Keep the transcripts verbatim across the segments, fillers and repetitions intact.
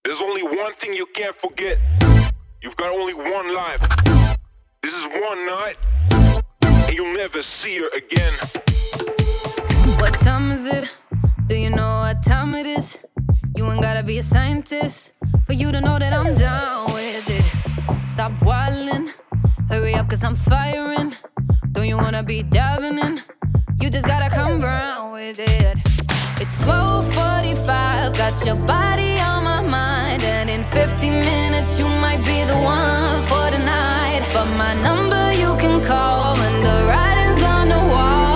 There's only one thing you can't forget. You've got only one life. This is one night, and you'll never see her again. What time is it? Do you know what time it is? You ain't gotta be a scientist for you to know that I'm down with it. Stop wildin', hurry up cause I'm firing. Don't you wanna be diving in? You just gotta come round with it. It's twelve forty-five, got your body on my mind. And in fifty minutes you might be the one for the night. But my number you can call when the writing's on the wall.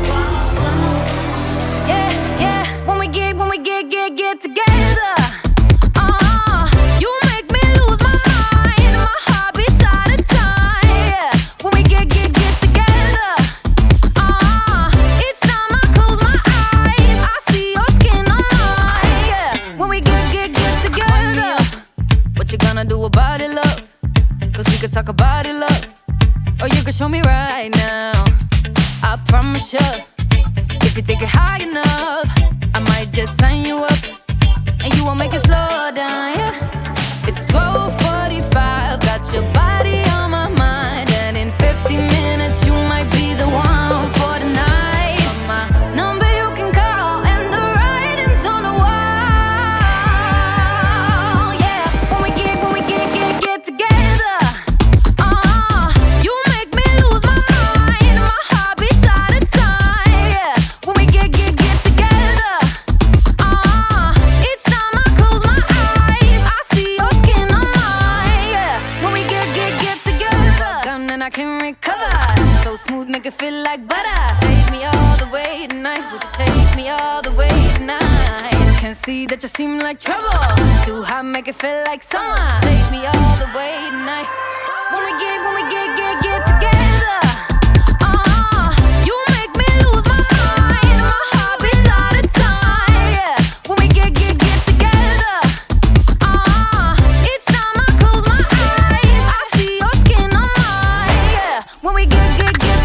Yeah, yeah, when we get, when we get, get, get together. Uh, you make me lose my mind. My heart beats out of time. Yeah, when we get, get, get together. Uh, each time I close my eyes, I see your skin on mine. Yeah, when we get, get, get together. What you gonna do about it, love? Cause we could talk about it, love. Or you can show me right now. I promise you, if you take it high enough, I might just sign you up, and you won't make it slow down, yeah. It's twelve forty-five, got your body on my mind. And in fifty minutes you might be the one for the night. My number you can call, and the writing's on the wall. Yeah, when we get, when we get, get, get together. Uh, you make me lose my mind. My heart beats out of time. Yeah, when we get, get, get together. Uh, each time I close my eyes, I see your skin on mine. Yeah, when we get, get, get together. Gun and I can recover. So smooth, make it feel like butter. Take me all the way tonight. Would you take me all the way tonight? Can see that you seem like trouble. Too hot, make it feel like summer. Take me all the way tonight. When we get, when we get, get, get together. Uh, you make me lose my mind. My heart beats out of time. Yeah, when we get, get, get together. Uh, each time I close my eyes, I see your skin on mine. Yeah, when we get, get, get